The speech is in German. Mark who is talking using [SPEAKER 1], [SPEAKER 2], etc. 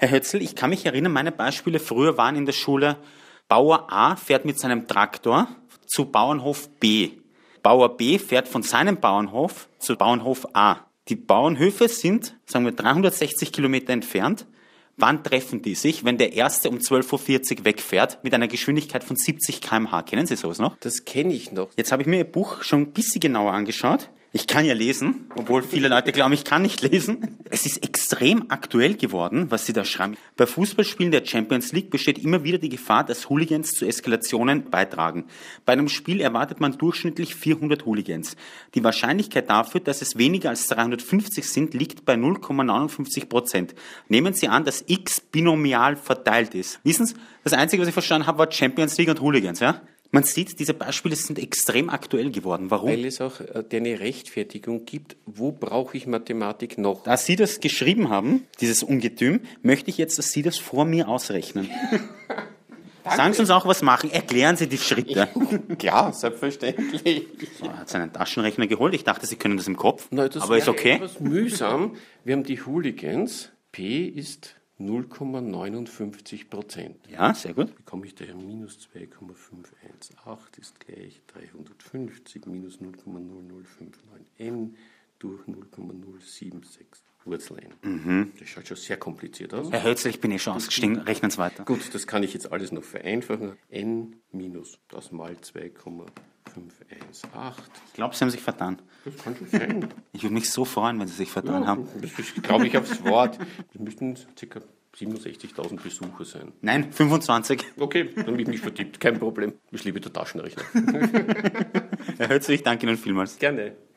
[SPEAKER 1] Herr Hötzl, ich kann mich erinnern, meine Beispiele früher waren in der Schule, Bauer A fährt mit seinem Traktor zu Bauernhof B. Bauer B fährt von seinem Bauernhof zu Bauernhof A. Die Bauernhöfe sind, sagen wir, 360 Kilometer entfernt. Wann treffen die sich? Wenn der erste um 12.40 Uhr wegfährt mit einer Geschwindigkeit von 70 km/h. Kennen Sie sowas noch?
[SPEAKER 2] Das kenne ich noch.
[SPEAKER 1] Jetzt habe ich mir Ihr Buch schon ein bisschen genauer angeschaut. Ich kann ja lesen, obwohl viele Leute glauben, ich kann nicht lesen. Es ist extrem aktuell geworden, was Sie da schreiben. Bei Fußballspielen der Champions League besteht immer wieder die Gefahr, dass Hooligans zu Eskalationen beitragen. Bei einem Spiel erwartet man durchschnittlich 400 Hooligans. Die Wahrscheinlichkeit dafür, dass es weniger als 350 sind, liegt bei 0,59%. Nehmen Sie an, dass X binomial verteilt ist. Wissen Sie, das Einzige, was ich verstanden habe, war Champions League und Hooligans, ja? Man sieht, diese Beispiele sind extrem aktuell geworden. Warum?
[SPEAKER 2] Weil es auch eine Rechtfertigung gibt, wo brauche ich Mathematik noch?
[SPEAKER 1] Da Sie das geschrieben haben, dieses Ungetüm, möchte ich jetzt, dass Sie das vor mir ausrechnen. Sagen Sie uns auch, was machen. Erklären Sie die Schritte.
[SPEAKER 2] Klar, selbstverständlich.
[SPEAKER 1] Er hat seinen Taschenrechner geholt. Ich dachte, Sie können das im Kopf.
[SPEAKER 2] Na, das
[SPEAKER 1] aber ist okay.
[SPEAKER 2] Etwas mühsam. Wir haben die Hooligans. P ist 0,59%.
[SPEAKER 1] Ja, sehr gut.
[SPEAKER 2] Bekomme ich daher minus 2,518 ist gleich 350 minus 0,0059 n durch 0,076 Wurzel n. Das schaut schon sehr kompliziert aus.
[SPEAKER 1] Herr Hötzl, ich bin schon ausgestiegen. Rechnen Sie weiter.
[SPEAKER 2] Gut, das kann ich jetzt alles noch vereinfachen. N minus das mal 2,518.
[SPEAKER 1] Ich glaube, Sie haben sich vertan.
[SPEAKER 2] Das kann schon sein.
[SPEAKER 1] Ich würde mich so freuen, wenn Sie sich vertan haben.
[SPEAKER 2] Das glaube ich aufs Wort. Das müssten ca. 67.000 Besucher sein.
[SPEAKER 1] Nein, 25.
[SPEAKER 2] Okay, dann habe ich mich vertippt. Kein Problem. Ich liebe der Taschenrechner.
[SPEAKER 1] Herr Hötzl, ich danke Ihnen vielmals.
[SPEAKER 2] Gerne.